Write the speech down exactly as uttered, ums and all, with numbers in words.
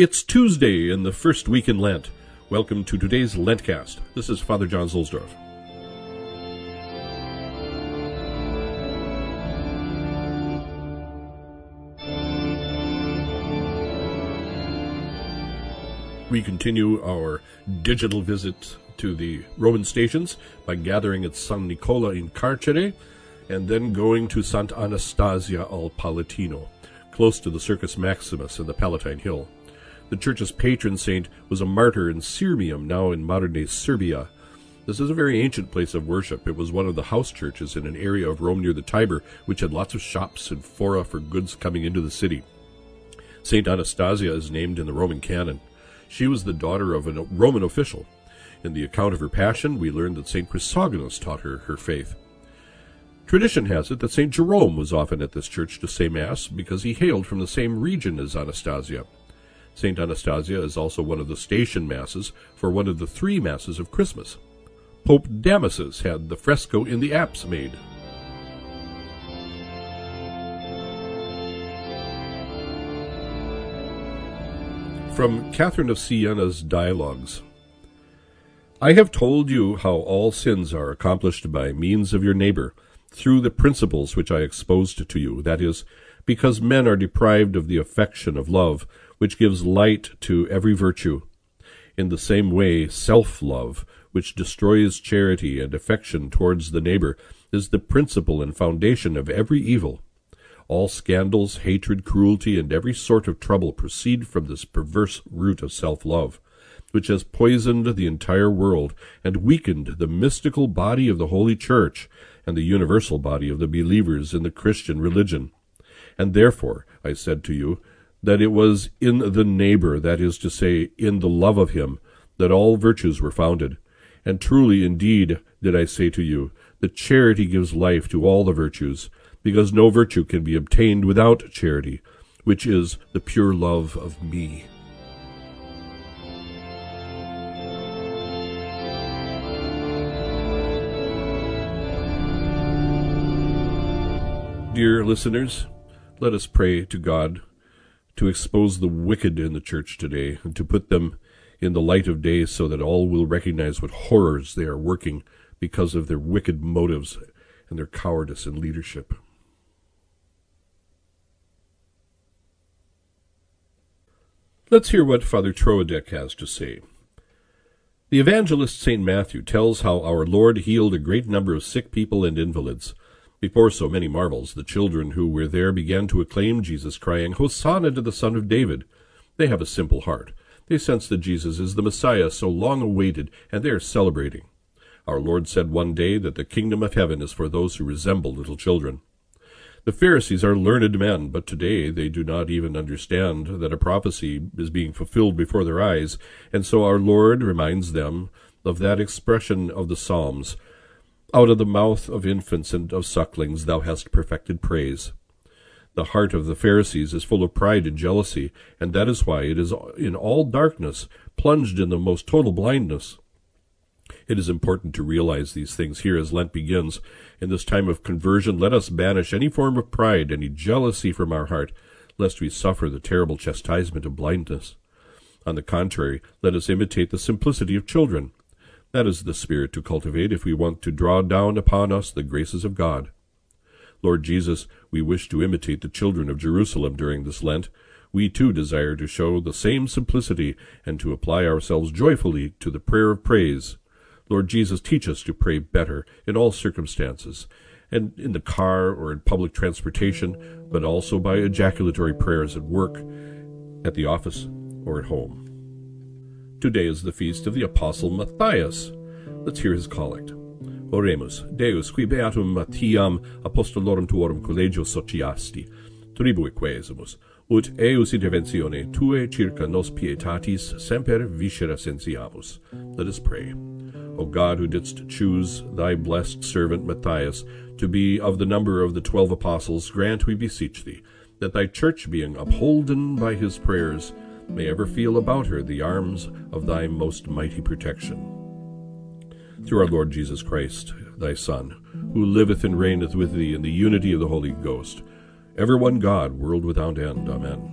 It's Tuesday in the first week in Lent. Welcome to today's Lentcast. This is Father John Zulsdorf. We continue our digital visit to the Roman stations by gathering at San Nicola in Carcere and then going to Sant' Anastasia al Palatino, close to the Circus Maximus and the Palatine Hill. The church's patron saint was a martyr in Sirmium, now in modern-day Serbia. This is a very ancient place of worship. It was one of the house churches in an area of Rome near the Tiber, which had lots of shops and fora for goods coming into the city. Saint Anastasia is named in the Roman canon. She was the daughter of a Roman official. In the account of her passion, we learn that Saint Chrysogonus taught her her faith. Tradition has it that Saint Jerome was often at this church to say Mass because he hailed from the same region as Anastasia. Saint Anastasia is also one of the station masses for one of the three masses of Christmas. Pope Damasus had the fresco in the apse made. From Catherine of Siena's Dialogues. I have told you how all sins are accomplished by means of your neighbor, through the principles which I exposed to you, that is, because men are deprived of the affection of love, which gives light to every virtue. In the same way, self-love, which destroys charity and affection towards the neighbor, is the principle and foundation of every evil. All scandals, hatred, cruelty, and every sort of trouble proceed from this perverse root of self-love, which has poisoned the entire world and weakened the mystical body of the Holy Church and the universal body of the believers in the Christian religion. And therefore, I said to you, that it was in the neighbor, that is to say, in the love of him, that all virtues were founded. And truly, indeed, did I say to you, that charity gives life to all the virtues, because no virtue can be obtained without charity, which is the pure love of me. Dear listeners, let us pray to God to expose the wicked in the church today and to put them in the light of day so that all will recognize what horrors they are working because of their wicked motives and their cowardice in leadership. Let's hear what Father Troadec has to say. The evangelist Saint Matthew tells how our Lord healed a great number of sick people and invalids. Before so many marvels, the children who were there began to acclaim Jesus, crying, "Hosanna to the Son of David!" They have a simple heart. They sense that Jesus is the Messiah so long awaited, and they are celebrating. Our Lord said one day that the kingdom of heaven is for those who resemble little children. The Pharisees are learned men, but today they do not even understand that a prophecy is being fulfilled before their eyes, and so our Lord reminds them of that expression of the Psalms, "Out of the mouth of infants and of sucklings thou hast perfected praise." The heart of the Pharisees is full of pride and jealousy, and that is why it is in all darkness, plunged in the most total blindness. It is important to realize these things here as Lent begins. In this time of conversion, let us banish any form of pride, any jealousy from our heart, lest we suffer the terrible chastisement of blindness. On the contrary, let us imitate the simplicity of children. That is the spirit to cultivate if we want to draw down upon us the graces of God. Lord Jesus, we wish to imitate the children of Jerusalem during this Lent. We too desire to show the same simplicity and to apply ourselves joyfully to the prayer of praise. Lord Jesus, teach us to pray better in all circumstances, and in the car or in public transportation, but also by ejaculatory prayers at work, at the office, or at home. Today is the feast of the Apostle Matthias. Let's hear his collect. Oremus, Deus, qui beatum Matthiam apostolorum tuorum collegio sociasti, tribui quaesimus, ut eius interventione tuae circa nos pietatis semper viscera sensiamus. Let us pray. O God, who didst choose thy blessed servant Matthias to be of the number of the twelve apostles, grant, we beseech thee, that thy church, being upholden by his prayers, may ever feel about her the arms of thy most mighty protection. Through our Lord Jesus Christ, thy Son, who liveth and reigneth with thee in the unity of the Holy Ghost, ever one God, world without end. Amen.